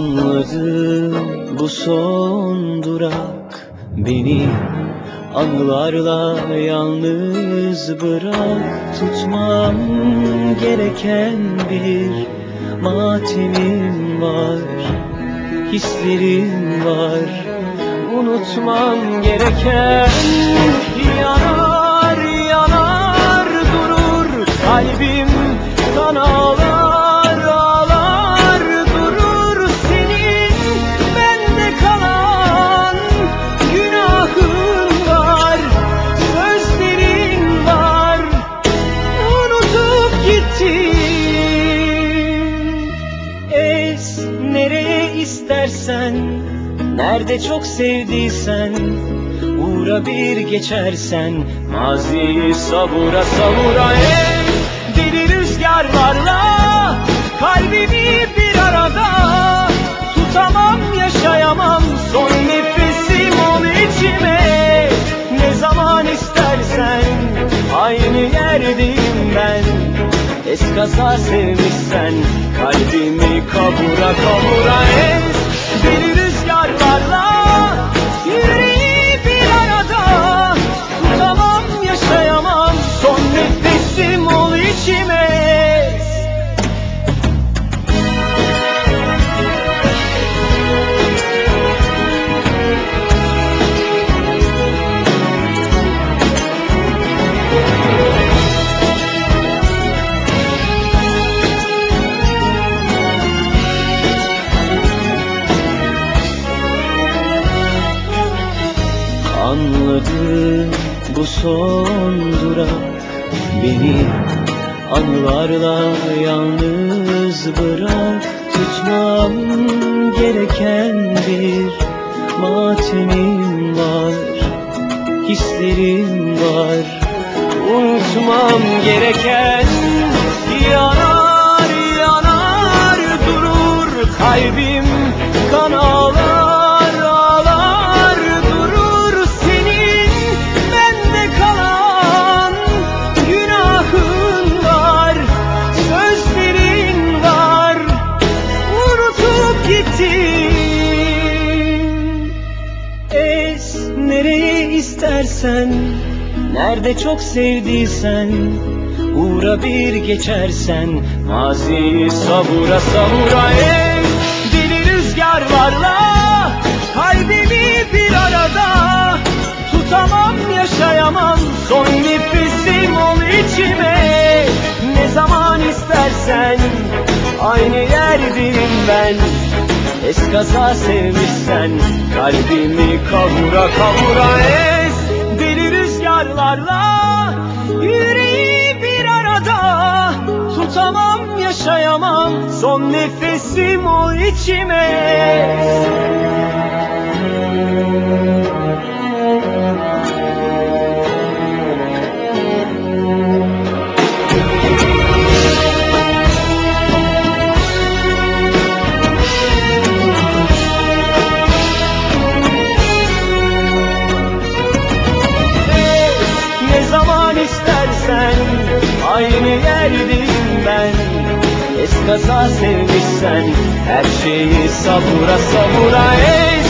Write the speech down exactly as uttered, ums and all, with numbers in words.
Anladım, bu son durak. Beni anılarla yalnız bırak. Tutmam gereken bir matemim var, hislerim var. Unutmam gereken, yanar yanar durur kalbim, kan ağlar ağlar durur. Senin bende kalan günahın var, sözlerin var, unutup gittin. Es nereye istersen, nerede çok sevdiysen, uğra bir geçersen, maziyi savura savura. Ey deli rüzgarlarla kalbimi bir arada, tutamam yaşayamam, son nefesim ol içime. Ne zaman istersen aynı yerdeyim ben, eskaza sevmişsen kalbimi kavura kavura. Ey deli rüzgarlarla yüreği bir arada, tutamam yaşayamam, son nefesim ol içime. Anladım, bu son durak. Beni anılarla yalnız bırak. Tutmam gereken bir matemim var, hislerim var. Unutmam gereken, yanar yanar durur kalbim, kan ağlar ağlar durur. Senin bende kalan günahın var, sözlerin var, unutup gittin. Es nereye istersen, nerede çok sevdiysen, uğra bir geçersen, maziyi savura savura. Ey deli rüzgarlarla kalbimi bir arada, tutamam yaşayamam, son nefesim ol içime. Ne zaman istersen aynı yerdeyim ben, eskaza sevmişsen kalbimi kavura kavura. Es deli rüzgarlarla yüreği bir arada, tutamam yaşayamam, son nefesim ol içime. Aynı yerdeyim ben, eskaza sevmişsen her şeyi savura savura. Ey